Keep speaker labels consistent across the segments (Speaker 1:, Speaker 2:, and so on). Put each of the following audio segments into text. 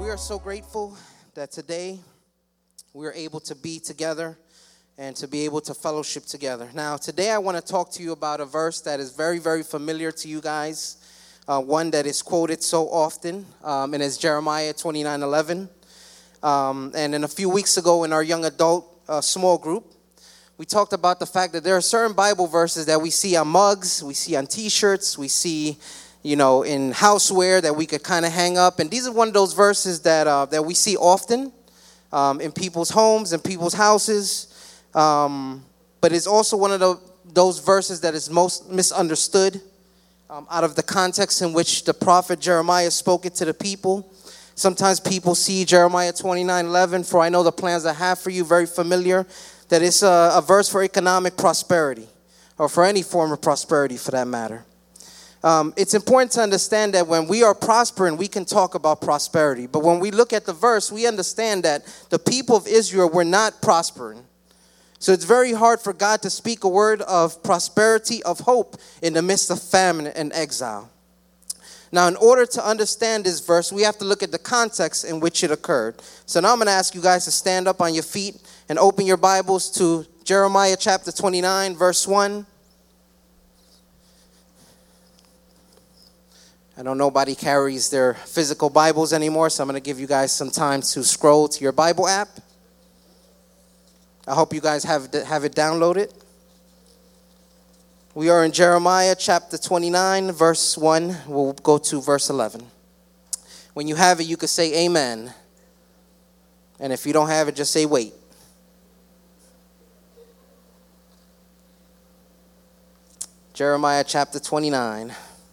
Speaker 1: We are so grateful that today we are able to be together and to be able to fellowship together. Now, today I want to talk to you about a verse that is very, very familiar to you guys, one that is quoted so often, and it's Jeremiah 29:11. And then a few weeks ago in our young adult small group, we talked about the fact that there are certain Bible verses that we see on mugs, we see on T-shirts, we see in houseware that we could kind of hang up. And these are one of those verses that we see often in people's homes and people's houses. But it's also one of those verses that is most misunderstood out of the context in which the prophet Jeremiah spoke it to the people. Sometimes people see Jeremiah 29:11, for I know the plans I have for you, very familiar, that it's a verse for economic prosperity, or for any form of prosperity for that matter. It's important to understand that when we are prospering, we can talk about prosperity. But when we look at the verse, we understand that the people of Israel were not prospering. So it's very hard for God to speak a word of prosperity, of hope, in the midst of famine and exile. Now, in order to understand this verse, we have to look at the context in which it occurred. So now I'm going to ask you guys to stand up on your feet and open your Bibles to Jeremiah chapter 29, verse 1. I know nobody carries their physical Bibles anymore, so I'm going to give you guys some time to scroll to your Bible app. I hope you guys have it downloaded. We are in Jeremiah chapter 29, verse 1. We'll go to verse 11. When you have it, you can say amen. And if you don't have it, just say wait. Jeremiah chapter 29.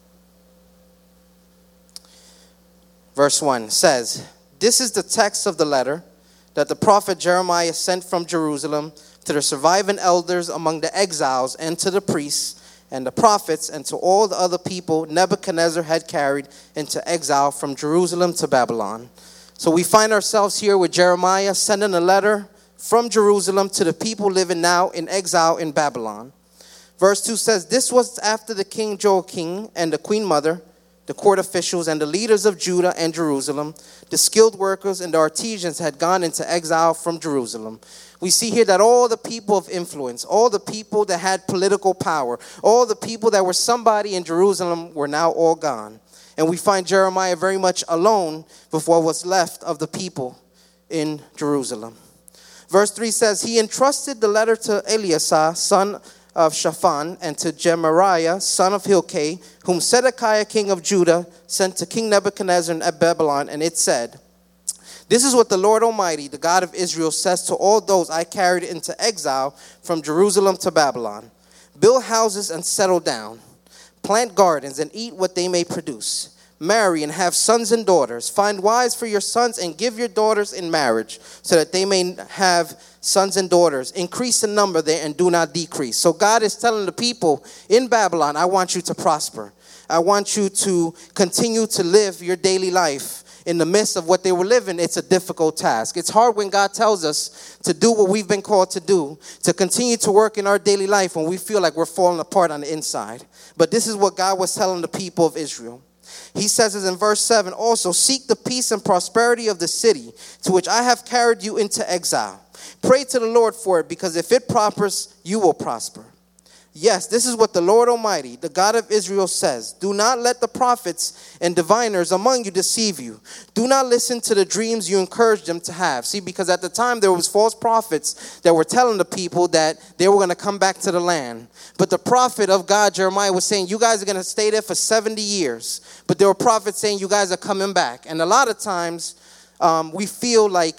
Speaker 1: Verse 1 says, "This is the text of the letter that the prophet Jeremiah sent from Jerusalem to the surviving elders among the exiles, and to the priests and the prophets, and to all the other people Nebuchadnezzar had carried into exile from Jerusalem to Babylon." So we find ourselves here with Jeremiah sending a letter from Jerusalem to the people living now in exile in Babylon. Verse 2 says, "This was after the king Joachim and the queen mother, the court officials and the leaders of Judah and Jerusalem, the skilled workers and the artisans had gone into exile from Jerusalem." We see here that all the people of influence, all the people that had political power, all the people that were somebody in Jerusalem were now all gone. And we find Jeremiah very much alone with what was left of the people in Jerusalem. Verse 3 says, "He entrusted the letter to Eleazar, son of Shaphan, and to Gemariah, son of Hilkiah, whom Zedekiah, king of Judah, sent to King Nebuchadnezzar at Babylon, and it said, 'This is what the Lord Almighty, the God of Israel, says to all those I carried into exile from Jerusalem to Babylon. Build houses and settle down. Plant gardens and eat what they may produce. Marry and have sons and daughters. Find wives for your sons and give your daughters in marriage, so that they may have sons and daughters. Increase in number there and do not decrease.'" So God is telling the people in Babylon, I want you to prosper. I want you to continue to live your daily life. In the midst of what they were living, it's a difficult task. It's hard when God tells us to do what we've been called to do, to continue to work in our daily life when we feel like we're falling apart on the inside. But this is what God was telling the people of Israel. He says in verse 7, "Also seek the peace and prosperity of the city to which I have carried you into exile. Pray to the Lord for it, because if it prospers, you will prosper. Yes, this is what the Lord Almighty, the God of Israel, says. Do not let the prophets and diviners among you deceive you. Do not listen to the dreams you encourage them to have." See, because at the time there was false prophets that were telling the people that they were going to come back to the land. But the prophet of God, Jeremiah, was saying, you guys are going to stay there for 70 years. But there were prophets saying, you guys are coming back. And a lot of times we feel like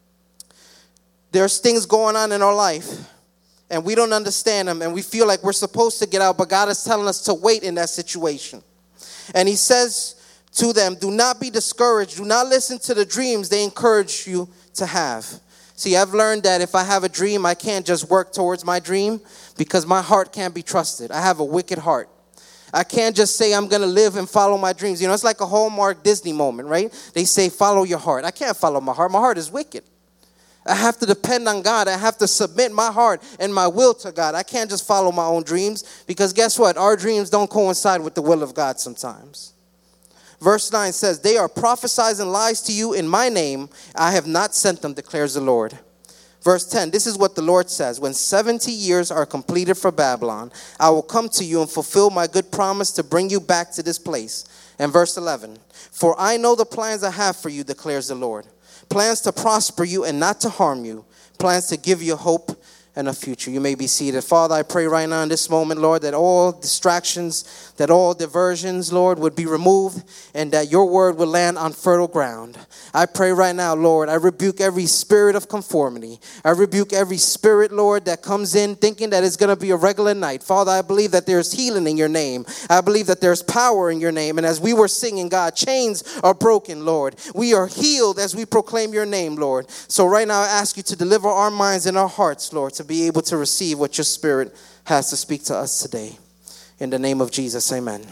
Speaker 1: there's things going on in our life, and we don't understand them, and we feel like we're supposed to get out, but God is telling us to wait in that situation. And he says to them, do not be discouraged. Do not listen to the dreams they encourage you to have. See, I've learned that if I have a dream, I can't just work towards my dream, because my heart can't be trusted. I have a wicked heart. I can't just say I'm going to live and follow my dreams. It's like a Hallmark Disney moment, right? They say, follow your heart. I can't follow my heart. My heart is wicked. I have to depend on God. I have to submit my heart and my will to God. I can't just follow my own dreams, because guess what? Our dreams don't coincide with the will of God sometimes. Verse 9 says, they are prophesying lies to you in my name. I have not sent them, declares the Lord. Verse 10, this is what the Lord says. When 70 years are completed for Babylon, I will come to you and fulfill my good promise to bring you back to this place. And verse 11, for I know the plans I have for you, declares the Lord. Plans to prosper you and not to harm you. Plans to give you hope and a future. You may be seated. Father, I pray right now in this moment, Lord, that all distractions, that all diversions, Lord, would be removed and that your word would land on fertile ground. I pray right now, Lord, I rebuke every spirit of conformity. I rebuke every spirit, Lord, that comes in thinking that it's going to be a regular night. Father, I believe that there's healing in your name. I believe that there's power in your name. And as we were singing, God, chains are broken, Lord. We are healed as we proclaim your name, Lord. So right now I ask you to deliver our minds and our hearts, Lord, to be able to receive what your spirit has to speak to us today. In the name of Jesus, amen.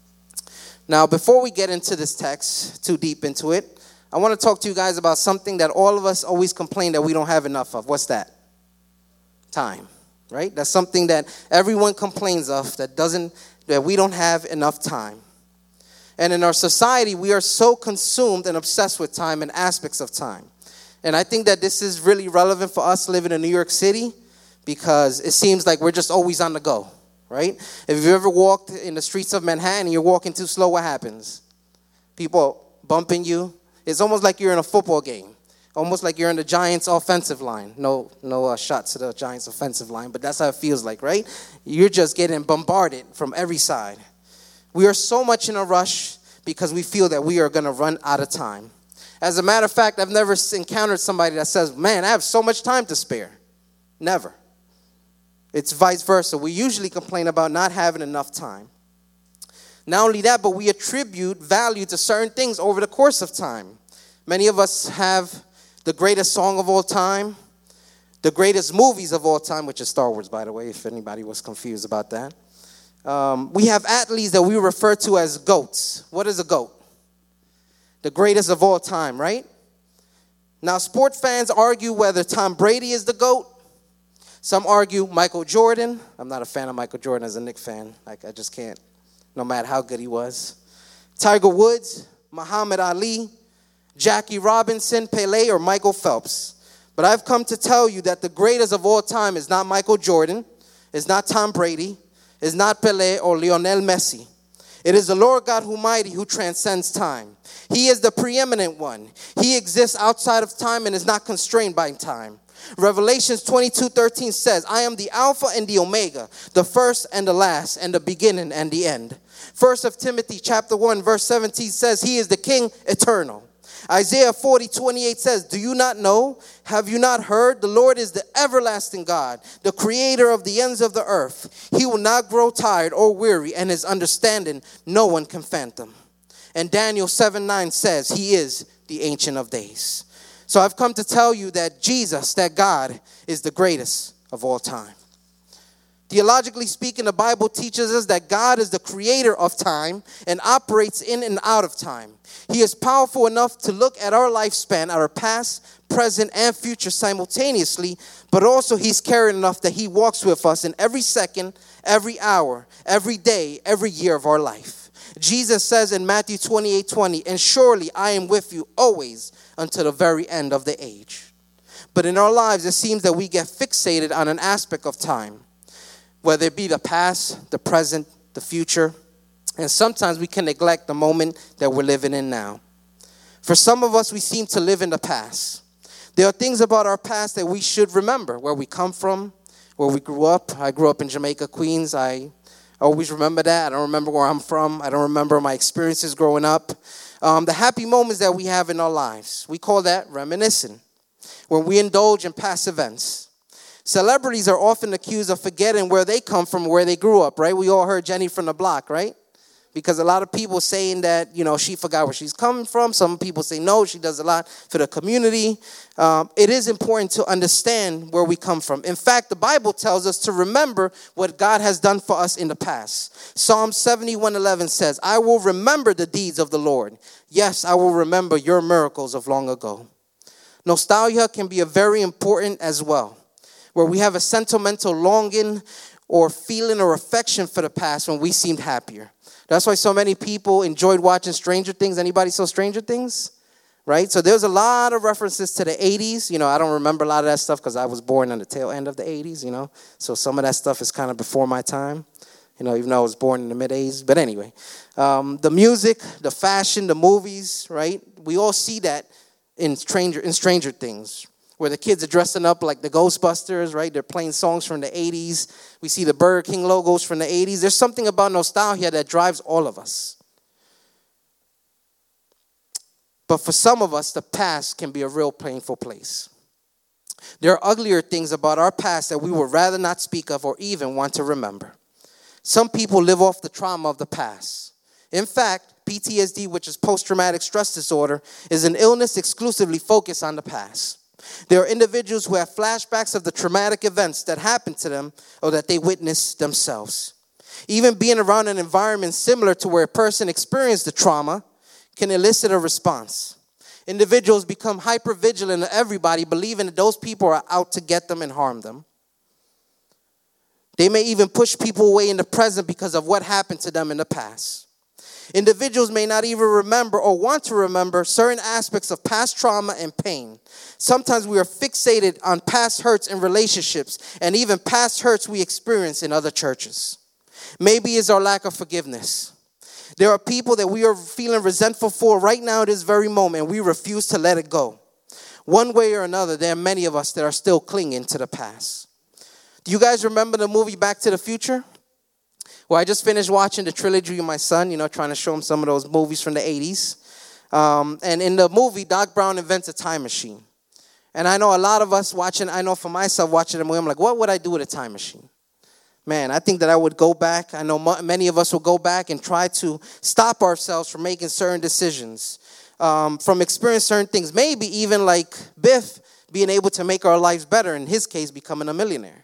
Speaker 1: Now, before we get into this text, too deep into it, I want to talk to you guys about something that all of us always complain that we don't have enough of. What's that? Time, right? That's something that everyone complains of, that we don't have enough time. And in our society, we are so consumed and obsessed with time and aspects of time. And I think that this is really relevant for us living in New York City because it seems like we're just always on the go, right? If you've ever walked in the streets of Manhattan and you're walking too slow, what happens? People bumping you. It's almost like you're in a football game, almost like you're in the Giants' offensive line. No shots to the Giants' offensive line, but that's how it feels like, right? You're just getting bombarded from every side. We are so much in a rush because we feel that we are going to run out of time. As a matter of fact, I've never encountered somebody that says, man, I have so much time to spare. Never. It's vice versa. We usually complain about not having enough time. Not only that, but we attribute value to certain things over the course of time. Many of us have the greatest song of all time, the greatest movies of all time, which is Star Wars, by the way, if anybody was confused about that. We have athletes that we refer to as GOATs. What is a GOAT? The greatest of all time, right? Now, sport fans argue whether Tom Brady is the GOAT. Some argue Michael Jordan. I'm not a fan of Michael Jordan as a Knicks fan. I just can't, no matter how good he was. Tiger Woods, Muhammad Ali, Jackie Robinson, Pele, or Michael Phelps. But I've come to tell you that the greatest of all time is not Michael Jordan, is not Tom Brady, is not Pele or Lionel Messi. It is the Lord God Almighty who transcends time. He is the preeminent one. He exists outside of time and is not constrained by time. Revelations 22:13 says, I am the Alpha and the Omega, the first and the last, and the beginning and the end. 1 Timothy chapter 1 verse 17 says, he is the King eternal. Isaiah 40:28 says, do you not know? Have you not heard? The Lord is the everlasting God, the creator of the ends of the earth. He will not grow tired or weary, and his understanding no one can fathom. And Daniel 7:9 says, he is the Ancient of Days. So I've come to tell you that Jesus, that God, is the greatest of all time. Theologically speaking, the Bible teaches us that God is the creator of time and operates in and out of time. He is powerful enough to look at our lifespan, our past, present, and future simultaneously, but also he's caring enough that he walks with us in every second, every hour, every day, every year of our life. Jesus says in Matthew 28:20, and surely I am with you always until the very end of the age. But in our lives, it seems that we get fixated on an aspect of time, whether it be the past, the present, the future, and sometimes we can neglect the moment that we're living in now. For some of us, we seem to live in the past. There are things about our past that we should remember, where we come from, where we grew up. I grew up in Jamaica, Queens. I always remember that. I don't remember where I'm from. I don't remember my experiences growing up. The happy moments that we have in our lives. We call that reminiscing, when we indulge in past events. Celebrities are often accused of forgetting where they come from, where they grew up, right? We all heard Jenny from the Block, right? Because a lot of people saying that, she forgot where she's coming from. Some people say, no, she does a lot for the community. It is important to understand where we come from. In fact, the Bible tells us to remember what God has done for us in the past. Psalm 71:11 says, I will remember the deeds of the Lord. Yes, I will remember your miracles of long ago. Nostalgia can be very important as well, where we have a sentimental longing or feeling or affection for the past when we seemed happier. That's why so many people enjoyed watching Stranger Things. Anybody saw Stranger Things? Right? So there's a lot of references to the 80s. I don't remember a lot of that stuff because I was born on the tail end of the 80s, So some of that stuff is kind of before my time, even though I was born in the mid-80s. But anyway, the music, the fashion, the movies, right? We all see that in Stranger Things, where the kids are dressing up like the Ghostbusters, right? They're playing songs from the 80s. We see the Burger King logos from the 80s. There's something about nostalgia that drives all of us. But for some of us, the past can be a real painful place. There are uglier things about our past that we would rather not speak of or even want to remember. Some people live off the trauma of the past. In fact, PTSD, which is post-traumatic stress disorder, is an illness exclusively focused on the past. There are individuals who have flashbacks of the traumatic events that happened to them or that they witnessed themselves. Even being around an environment similar to where a person experienced the trauma can elicit a response. Individuals become hypervigilant of everybody, believing that those people are out to get them and harm them. They may even push people away in the present because of what happened to them in the past. Individuals may not even remember or want to remember certain aspects of past trauma and pain. Sometimes we are fixated on past hurts in relationships and even past hurts we experience in other churches. Maybe it's our lack of forgiveness. There are people that we are feeling resentful for right now at this very moment, and we refuse to let it go. One way or another, there are many of us that are still clinging to the past. Do you guys remember the movie Back to the Future? Well, I just finished watching the trilogy with my son, trying to show him some of those movies from the 80s. And in the movie, Doc Brown invents a time machine. And I know a lot of us I know for myself watching the movie, I'm like, what would I do with a time machine? Man, I think that I would go back. I know many of us will go back and try to stop ourselves from making certain decisions, from experiencing certain things. Maybe even like Biff being able to make our lives better, in his case, becoming a millionaire.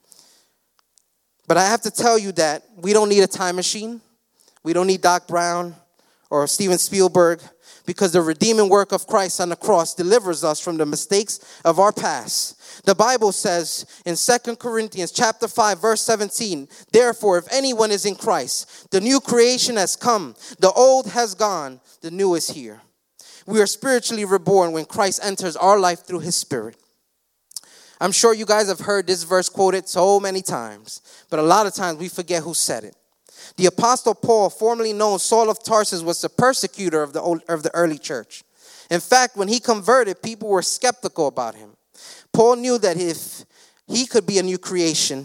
Speaker 1: But I have to tell you that we don't need a time machine. We don't need Doc Brown or Steven Spielberg, because the redeeming work of Christ on the cross delivers us from the mistakes of our past. The Bible says in 2 Corinthians chapter 5, verse 17, therefore, if anyone is in Christ, the new creation has come. The old has gone. The new is here. We are spiritually reborn when Christ enters our life through his Spirit. I'm sure you guys have heard this verse quoted so many times, but a lot of times we forget who said it. The Apostle Paul, formerly known Saul of Tarsus, was the persecutor of the early church. In fact, when he converted, people were skeptical about him. Paul knew that if he could be a new creation,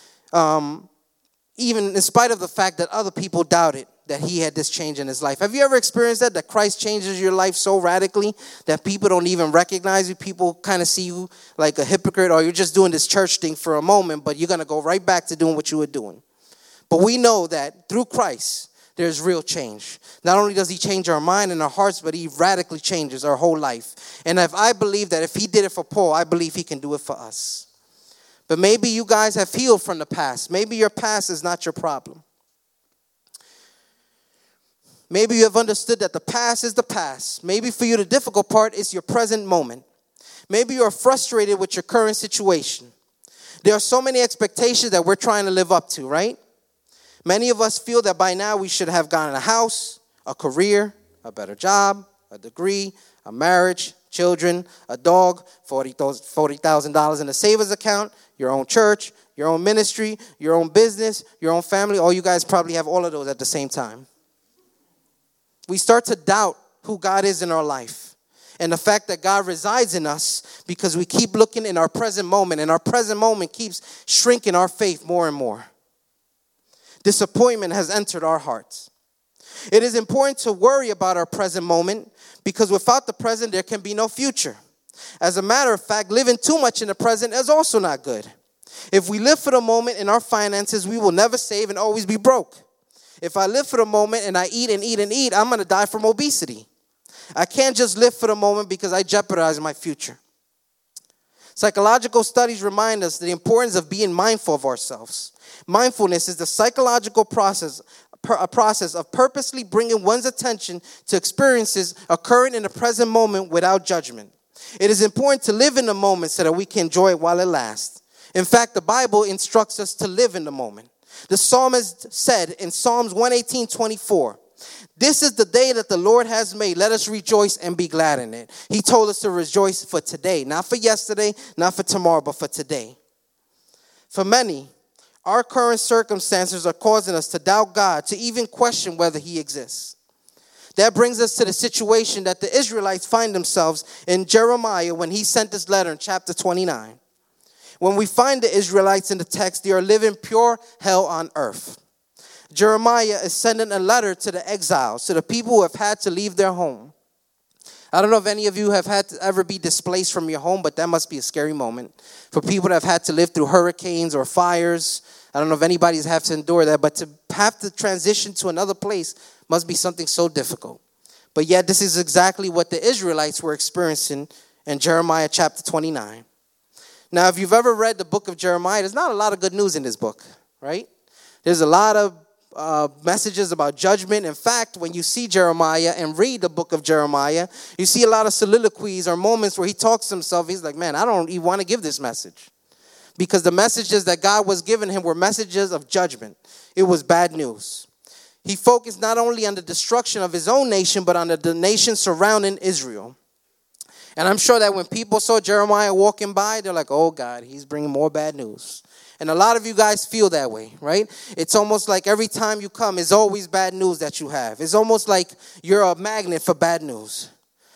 Speaker 1: even in spite of the fact that other people doubted that he had this change in his life. Have you ever experienced that Christ changes your life so radically that people don't even recognize you? People kind of see you like a hypocrite, or you're just doing this church thing for a moment, but you're going to go right back to doing what you were doing. But we know that through Christ, there's real change. Not only does he change our mind and our hearts, but he radically changes our whole life. And I believe that if he did it for Paul, I believe he can do it for us. But maybe you guys have healed from the past. Maybe your past is not your problem. Maybe you have understood that the past is the past. Maybe for you the difficult part is your present moment. Maybe you're frustrated with your current situation. There are so many expectations that we're trying to live up to, right? Many of us feel that by now we should have gotten a house, a career, a better job, a degree, a marriage, children, a dog, $40,000 in a savings account, your own church, your own ministry, your own business, your own family. All you guys probably have all of those at the same time. We start to doubt who God is in our life and the fact that God resides in us because we keep looking in our present moment, and our present moment keeps shrinking our faith more and more. Disappointment has entered our hearts. It is important to worry about our present moment because without the present, there can be no future. As a matter of fact, living too much in the present is also not good. If we live for the moment in our finances, we will never save and always be broke. If I live for the moment and I eat and eat and eat, I'm going to die from obesity. I can't just live for the moment because I jeopardize my future. Psychological studies remind us the importance of being mindful of ourselves. Mindfulness is the psychological process of purposely bringing one's attention to experiences occurring in the present moment without judgment. It is important to live in the moment so that we can enjoy it while it lasts. In fact, the Bible instructs us to live in the moment. The psalmist said in Psalms 118:24, "This is the day that the Lord has made. Let us rejoice and be glad in it." He told us to rejoice for today, not for yesterday, not for tomorrow, but for today. For many, our current circumstances are causing us to doubt God, to even question whether he exists. That brings us to the situation that the Israelites find themselves in Jeremiah when he sent this letter in chapter 29. When we find the Israelites in the text, they are living pure hell on earth. Jeremiah is sending a letter to the exiles, to the people who have had to leave their home. I don't know if any of you have had to ever be displaced from your home, but that must be a scary moment. For people that have had to live through hurricanes or fires, I don't know if anybody's had to endure that, but to have to transition to another place must be something so difficult. But yet this is exactly what the Israelites were experiencing in Jeremiah chapter 29. Now, if you've ever read the book of Jeremiah, there's not a lot of good news in this book, right? There's a lot of messages about judgment. In fact, when you see Jeremiah and read the book of Jeremiah, you see a lot of soliloquies or moments where he talks to himself. He's like, man, I don't even want to give this message. Because the messages that God was giving him were messages of judgment. It was bad news. He focused not only on the destruction of his own nation, but on the nation surrounding Israel. And I'm sure that when people saw Jeremiah walking by, they're like, oh God, he's bringing more bad news. And a lot of you guys feel that way, right? It's almost like every time you come, it's always bad news that you have. It's almost like you're a magnet for bad news.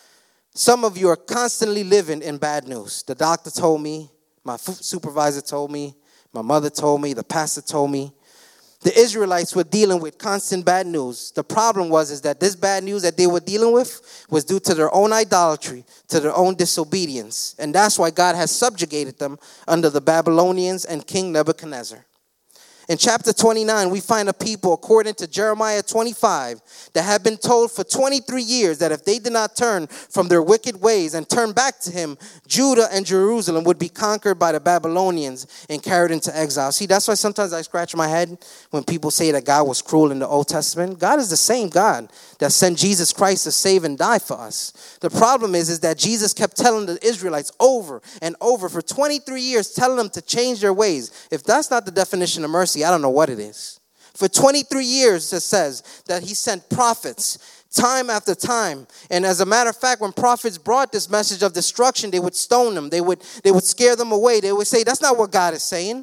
Speaker 1: Some of you are constantly living in bad news. The doctor told me, my supervisor told me, my mother told me, the pastor told me. The Israelites were dealing with constant bad news. The problem is that this bad news that they were dealing with was due to their own idolatry, to their own disobedience. And that's why God has subjugated them under the Babylonians and King Nebuchadnezzar. In chapter 29, we find a people, according to Jeremiah 25, that have been told for 23 years that if they did not turn from their wicked ways and turn back to him, Judah and Jerusalem would be conquered by the Babylonians and carried into exile. See, that's why sometimes I scratch my head when people say that God was cruel in the Old Testament. God is the same God that sent Jesus Christ to save and die for us. The problem is that Jesus kept telling the Israelites over and over for 23 years, telling them to change their ways. If that's not the definition of mercy, I don't know what it is. For 23 years, it says that he sent prophets time after time. And as a matter of fact, when prophets brought this message of destruction, they would stone them. They would scare them away. They would say, that's not what God is saying.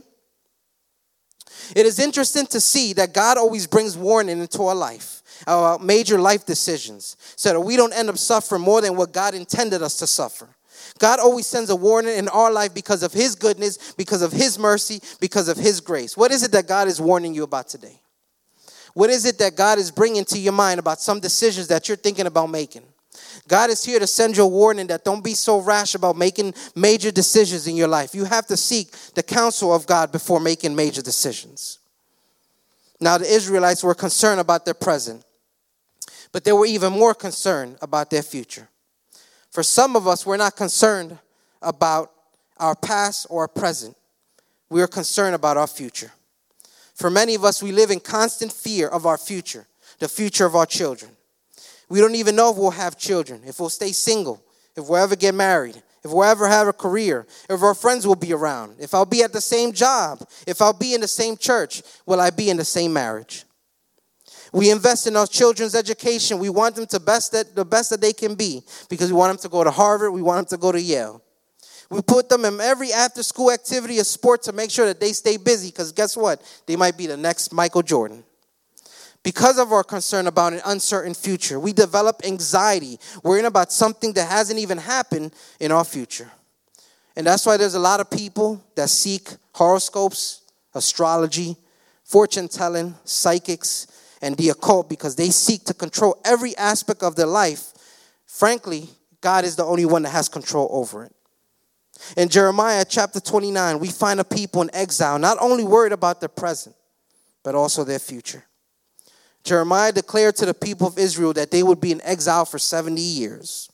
Speaker 1: It is interesting to see that God always brings warning into our life, our major life decisions, so that we don't end up suffering more than what God intended us to suffer. God always sends a warning in our life because of his goodness, because of his mercy, because of his grace. What is it that God is warning you about today? What is it that God is bringing to your mind about some decisions that you're thinking about making? God is here to send you a warning that don't be so rash about making major decisions in your life. You have to seek the counsel of God before making major decisions. Now, the Israelites were concerned about their present, but they were even more concerned about their future. For some of us, we're not concerned about our past or our present. We are concerned about our future. For many of us, we live in constant fear of our future, the future of our children. We don't even know if we'll have children, if we'll stay single, if we'll ever get married, if we'll ever have a career, if our friends will be around, if I'll be at the same job, if I'll be in the same church, will I be in the same marriage? We invest in our children's education. We want them the best that they can be because we want them to go to Harvard. We want them to go to Yale. We put them in every after-school activity or sport to make sure that they stay busy because guess what? They might be the next Michael Jordan. Because of our concern about an uncertain future, we develop anxiety, worrying about something that hasn't even happened in our future. And that's why there's a lot of people that seek horoscopes, astrology, fortune-telling, psychics, and the occult because they seek to control every aspect of their life. Frankly, God is the only one that has control over it. In Jeremiah chapter 29, we find a people in exile, not only worried about their present, but also their future. Jeremiah declared to the people of Israel that they would be in exile for 70 years.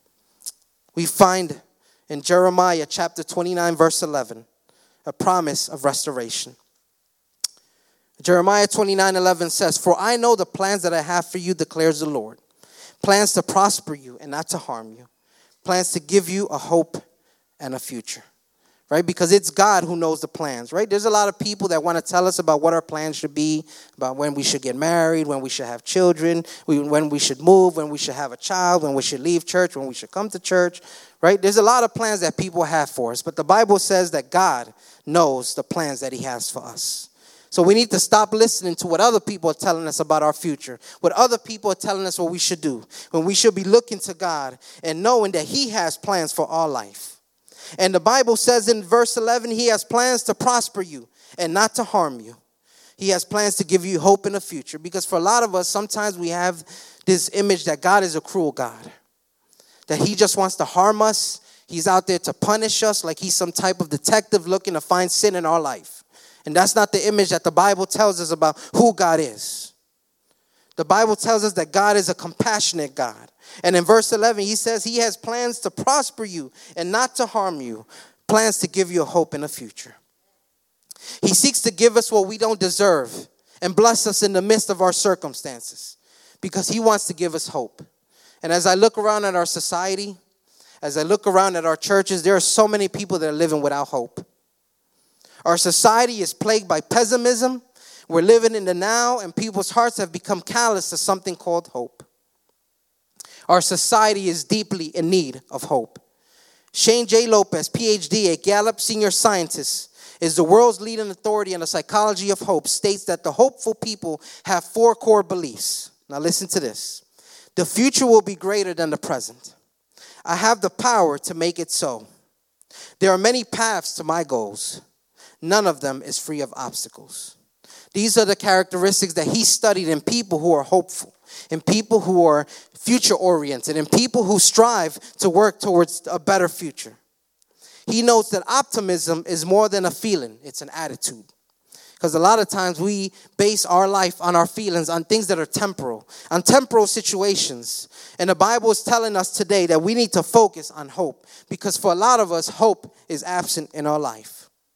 Speaker 1: We find in Jeremiah chapter 29, verse 11, a promise of restoration. Jeremiah 29:11 says, "For I know the plans that I have for you, declares the Lord. Plans to prosper you and not to harm you. Plans to give you a hope and a future." right? Because it's God who knows the plans, right? There's a lot of people that want to tell us about what our plans should be, about when we should get married, when we should have children, when we should move, when we should have a child, when we should leave church, when we should come to church, right? There's a lot of plans that people have for us, but the Bible says that God knows the plans that he has for us. So we need to stop listening to what other people are telling us about our future, what other people are telling us what we should do, when we should be looking to God and knowing that he has plans for our life. And the Bible says in verse 11, he has plans to prosper you and not to harm you. He has plans to give you hope in the future. Because for a lot of us, sometimes we have this image that God is a cruel God, that he just wants to harm us. He's out there to punish us like he's some type of detective looking to find sin in our life. And that's not the image that the Bible tells us about who God is. The Bible tells us that God is a compassionate God. And in verse 11, he says he has plans to prosper you and not to harm you, plans to give you a hope in the future. He seeks to give us what we don't deserve and bless us in the midst of our circumstances because he wants to give us hope. And as I look around at our society, as I look around at our churches, there are so many people that are living without hope. Our society is plagued by pessimism. We're living in the now, and people's hearts have become callous to something called hope. Our society is deeply in need of hope. Shane J. Lopez, PhD, a Gallup senior scientist, is the world's leading authority on the psychology of hope, states that the hopeful people have 4 core beliefs. Now listen to this. The future will be greater than the present. I have the power to make it so. There are many paths to my goals. None of them is free of obstacles. These are the characteristics that he studied in people who are hopeful, in people who are future-oriented, in people who strive to work towards a better future. He notes that optimism is more than a feeling, it's an attitude. Because a lot of times we base our life on our feelings, on things that are temporal, on temporal situations. And the Bible is telling us today that we need to focus on hope. Because for a lot of us, hope is absent in our life.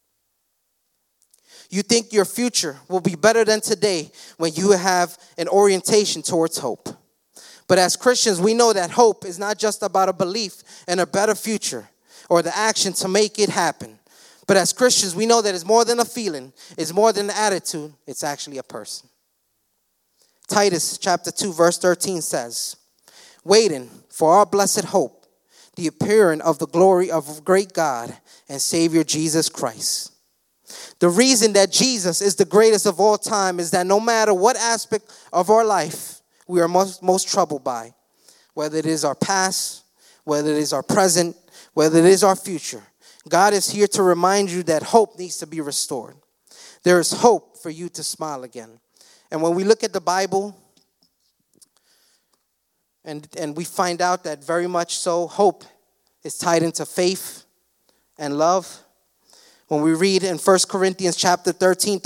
Speaker 1: You think your future will be better than today when you have an orientation towards hope. But as Christians, we know that hope is not just about a belief in a better future or the action to make it happen. But as Christians, we know that it's more than a feeling. It's more than an attitude. It's actually a person. Titus chapter 2, verse 13 says, waiting for our blessed hope, the appearing of the glory of great God and Savior Jesus Christ. The reason that Jesus is the greatest of all time is that no matter what aspect of our life we are most troubled by, whether it is our past, whether it is our present, whether it is our future, God is here to remind you that hope needs to be restored. There is hope for you to smile again. And when we look at the Bible, and we find out that very much so, hope is tied into faith and love. When we read in 1 Corinthians chapter 13,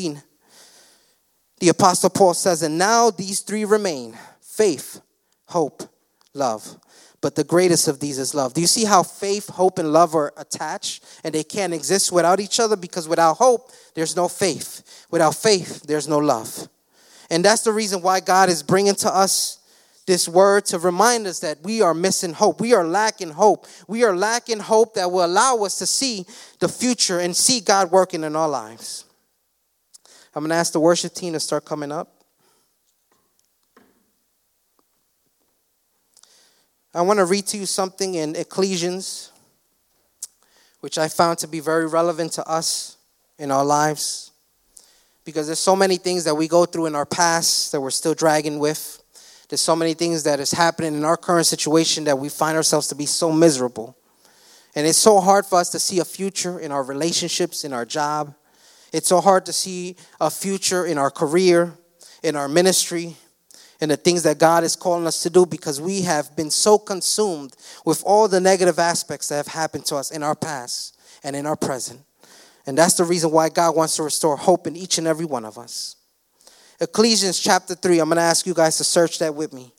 Speaker 1: the Apostle Paul says, and now these 3 remain, faith, hope, love. But the greatest of these is love. Do you see how faith, hope, and love are attached? And they can't exist without each other because without hope, there's no faith. Without faith, there's no love. And that's the reason why God is bringing to us this word to remind us that we are missing hope. We are lacking hope. We are lacking hope that will allow us to see the future and see God working in our lives. I'm going to ask the worship team to start coming up. I want to read to you something in Ecclesiastes, which I found to be very relevant to us in our lives. Because there's so many things that we go through in our past that we're still dragging with. There's so many things that is happening in our current situation that we find ourselves to be so miserable. And it's so hard for us to see a future in our relationships, in our job. It's so hard to see a future in our career, in our ministry, in the things that God is calling us to do because we have been so consumed with all the negative aspects that have happened to us in our past and in our present. And that's the reason why God wants to restore hope in each and every one of us. Ecclesiastes chapter 3, I'm going to ask you guys to search that with me.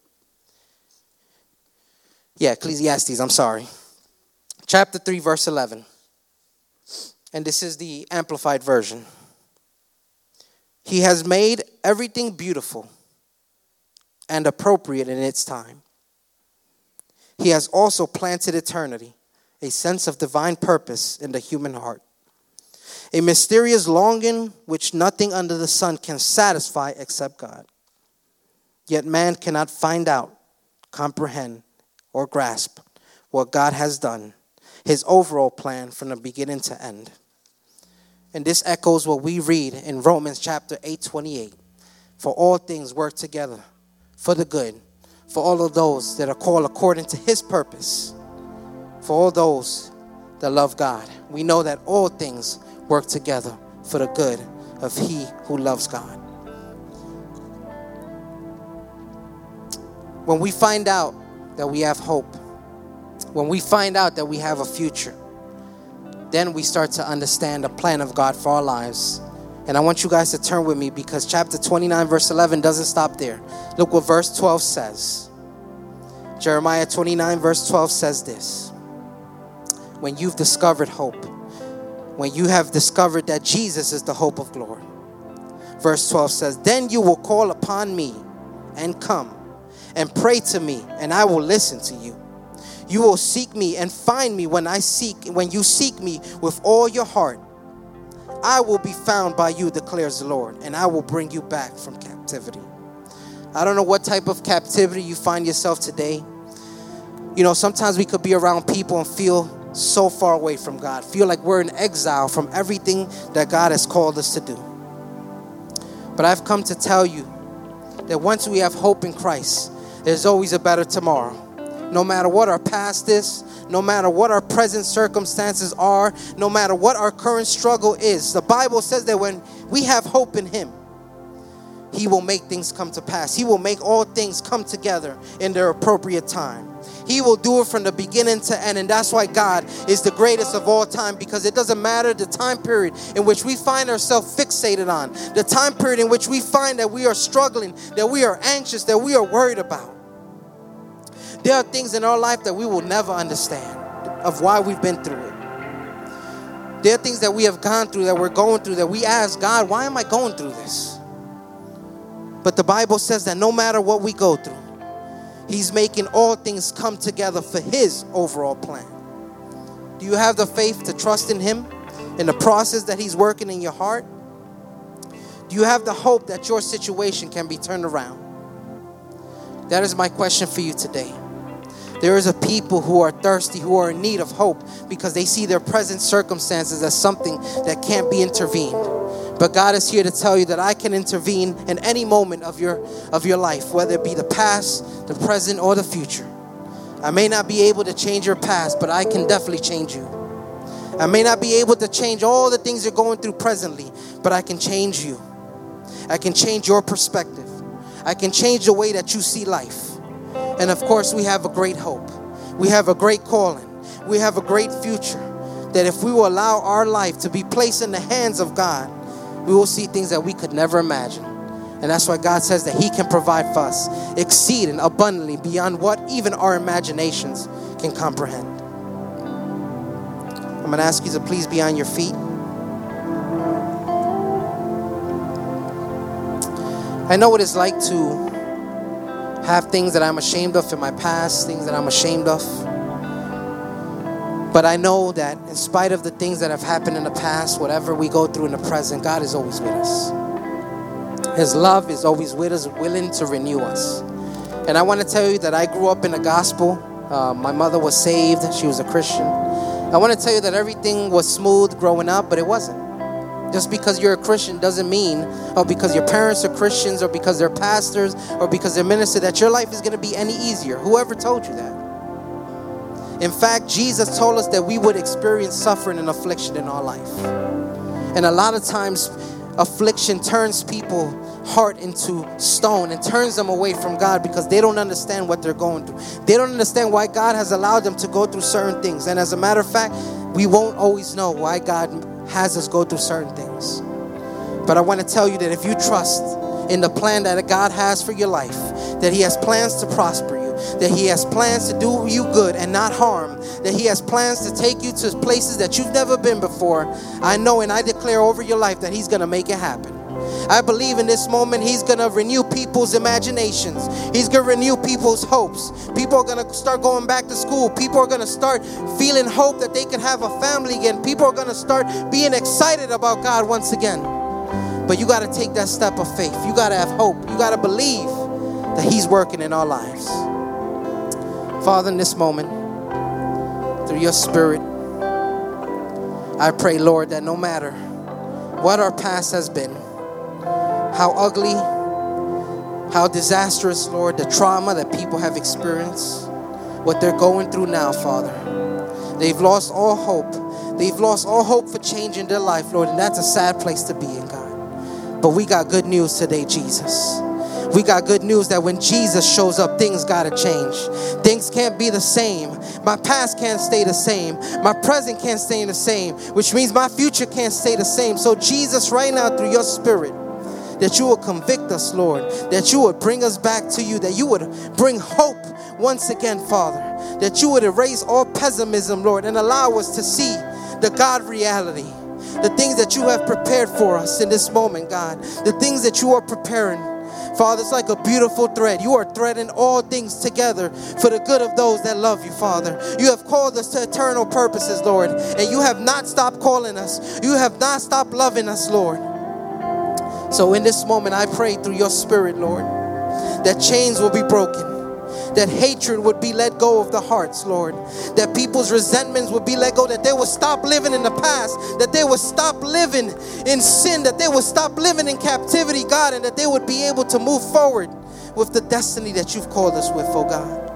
Speaker 1: Yeah, Ecclesiastes, I'm sorry. Chapter 3, verse 11. And this is the Amplified Version. He has made everything beautiful and appropriate in its time. He has also planted eternity a sense of divine purpose in the human heart, a mysterious longing which nothing under the sun can satisfy except God. Yet man cannot find out, comprehend, or grasp what God has done, his overall plan from the beginning to end. And this echoes what we read in Romans chapter 8:28. For all things work together for the good, for all of those that are called according to his purpose, for all those that love God. We know that all things work together for the good of he who loves God. When we find out that we have hope, when we find out that we have a future, then we start to understand the plan of God for our lives. And I want you guys to turn with me, because chapter 29 verse 11 doesn't stop there. Look what verse 12 says. Jeremiah 29 verse 12 says this. When you've discovered hope, when you have discovered that Jesus is the hope of glory. Verse 12 says, then you will call upon me and come and pray to me, and I will listen to you. You will seek me and find me when you seek me with all your heart. I will be found by you, declares the Lord, and I will bring you back from captivity. I don't know what type of captivity you find yourself today. You know, sometimes we could be around people and feel so far away from God, feel like we're in exile from everything that God has called us to do. But I've come to tell you that once we have hope in Christ, there's always a better tomorrow. No matter what our past is, no matter what our present circumstances are, no matter what our current struggle is, the Bible says that when we have hope in him, he will make things come to pass. He will make all things come together in their appropriate time. He will do it from the beginning to end. And that's why God is the greatest of all time, because it doesn't matter the time period in which we find ourselves fixated on, the time period in which we find that we are struggling, that we are anxious, that we are worried about. There are things in our life that we will never understand of why we've been through it. There are things that we have gone through, that we're going through, that we ask God, why am I going through this? But the Bible says that no matter what we go through, he's making all things come together for his overall plan. Do you have the faith to trust in him, in the process that he's working in your heart? Do you have the hope that your situation can be turned around? That is my question for you today. There is a people who are thirsty, who are in need of hope, because they see their present circumstances as something that can't be intervened. But God is here to tell you that I can intervene in any moment of your life, whether it be the past, the present, or the future. I may not be able to change your past, but I can definitely change you. I may not be able to change all the things you're going through presently, but I can change you. I can change your perspective. I can change the way that you see life. And of course, we have a great hope. We have a great calling. We have a great future. That if we will allow our life to be placed in the hands of God, we will see things that we could never imagine. And that's why God says that he can provide for us exceeding abundantly beyond what even our imaginations can comprehend. I'm going to ask you to please be on your feet. I know what it's like to have things that I'm ashamed of in my past, things that I'm ashamed of. But I know that in spite of the things that have happened in the past, whatever we go through in the present, God is always with us. His love is always with us, willing to renew us. And I want to tell you that I grew up in the gospel. My mother was saved. She was a Christian. I want to tell you that everything was smooth growing up, but it wasn't. Just because you're a Christian doesn't mean, or because your parents are Christians, or because they're pastors, or because they're ministers, that your life is going to be any easier. Whoever told you that? In fact, Jesus told us that we would experience suffering and affliction in our life. And a lot of times, affliction turns people's heart into stone and turns them away from God, because they don't understand what they're going through. They don't understand why God has allowed them to go through certain things. And as a matter of fact, we won't always know why God has us go through certain things. But I want to tell you that if you trust in the plan that God has for your life, that he has plans to prosper you, that he has plans to do you good and not harm, that he has plans to take you to places that you've never been before, I know and I declare over your life that he's going to make it happen. I believe in this moment He's going to renew people's imaginations. He's going to renew people's hopes. People are going to start going back to school. People are going to start feeling hope that they can have a family again. People are going to start being excited about God once again. But you got to take that step of faith. You got to have hope. You got to believe that He's working in our lives. Father, in this moment, through your Spirit, I pray, Lord, that no matter what our past has been, how ugly, how disastrous, Lord, the trauma that people have experienced, what they're going through now, Father, they've lost all hope. They've lost all hope for changing their life, Lord, and that's a sad place to be in, God. But we got good news today, Jesus. We got good news that when Jesus shows up, things got to change. Things can't be the same. My past can't stay the same. My present can't stay the same, which means my future can't stay the same. So Jesus, right now, through your Spirit, that you will convict us, Lord, that you would bring us back to you, that you would bring hope once again, Father, that you would erase all pessimism, Lord, and allow us to see the God reality, the things that you have prepared for us in this moment, God, the things that you are preparing. Father, it's like a beautiful thread. You are threading all things together for the good of those that love you, Father. You have called us to eternal purposes, Lord, and you have not stopped calling us. You have not stopped loving us, Lord. So in this moment, I pray through your Spirit, Lord, that chains will be broken, that hatred would be let go of the hearts, Lord, that people's resentments would be let go, that they would stop living in the past, that they would stop living in sin, that they would stop living in captivity, God, and that they would be able to move forward with the destiny that you've called us with, oh God.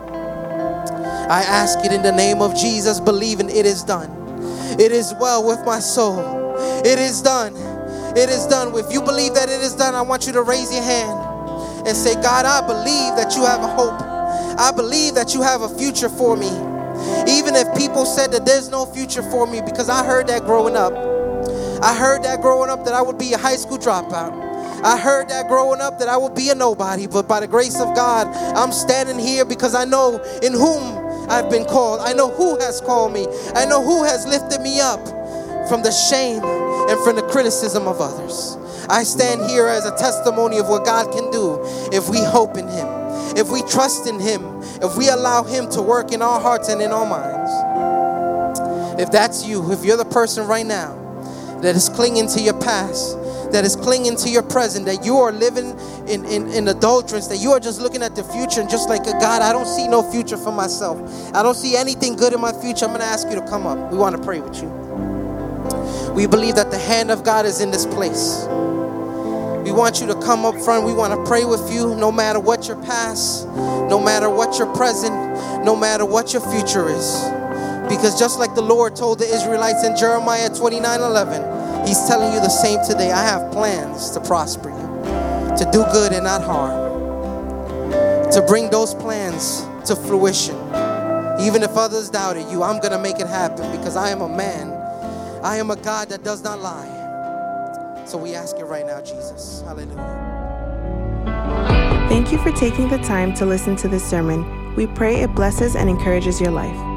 Speaker 1: I ask it in the name of Jesus, believing it is done. It is well with my soul. It is done. It is done. If you believe that it is done, I want you to raise your hand and say, God, I believe that you have a hope. I believe that you have a future for me. Even if people said that there's no future for me, because I heard that growing up. I heard that growing up that I would be a high school dropout. I heard that growing up that I would be a nobody. But by the grace of God, I'm standing here because I know in whom I've been called. I know who has called me. I know who has lifted me up from the shame and from the criticism of others. I stand here as a testimony of what God can do if we hope in Him, if we trust in Him, if we allow Him to work in our hearts and in our minds. If that's you, if you're the person right now that is clinging to your past, that is clinging to your present, that you are living in adulterance, that you are just looking at the future and just like, God, I don't see no future for myself. I don't see anything good in my future. I'm going to ask you to come up. We want to pray with you. We believe that the hand of God is in this place. We want you to come up front. We want to pray with you no matter what your past, no matter what your present, no matter what your future is. Because just like the Lord told the Israelites in Jeremiah 29:11, He's telling you the same today. I have plans to prosper you, to do good and not harm, to bring those plans to fruition. Even if others doubted you, I'm going to make it happen because I am a man. I am a God that does not lie. So we ask you right now, Jesus. Hallelujah.
Speaker 2: Thank you for taking the time to listen to this sermon. We pray it blesses and encourages your life.